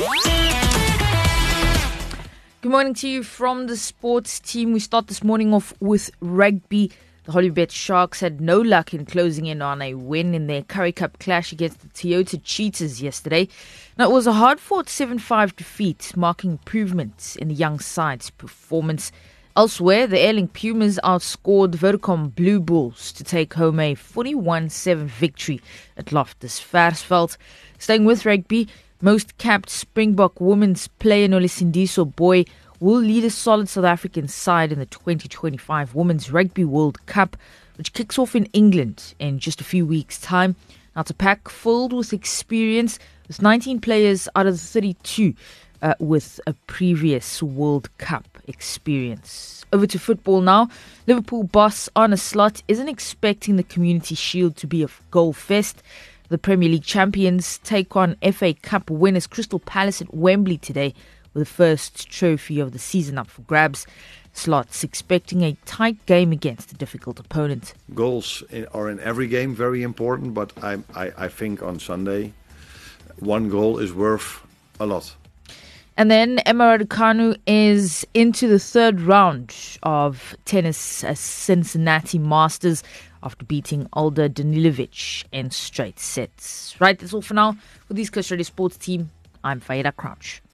Good morning to you from the sports team. We start this morning off with rugby. The Hollywood Sharks had no luck in closing in on a win in their Currie Cup clash against the Toyota Cheetahs yesterday. Now, it was a hard-fought 7-5 defeat, marking improvements in the young side's performance. Elsewhere, the Airlink Pumas outscored the Vodacom Blue Bulls to take home a 41-7 victory at Loftus Versfeld. Staying with rugby, most capped Springbok women's player Nolisindiso Boy will lead a solid South African side in the 2025 Women's Rugby World Cup, which kicks off in England in just a few weeks' time. Now, it's a pack filled with experience, with 19 players out of the 32 with a previous World Cup experience. Over to football now. Liverpool boss Arne Slot isn't expecting the Community Shield to be a goal fest. The Premier League champions take on FA Cup winners Crystal Palace at Wembley today, with the first trophy of the season up for grabs. Slot's expecting a tight game against a difficult opponent. Goals are in every game very important, but I think on Sunday, one goal is worth a lot. And then Emma Raducanu is into the third round of tennis Cincinnati Masters after beating Olga Danilovic in straight sets. Right, that's all for now. For the East Coast Radio Sports team, I'm Faida Crouch.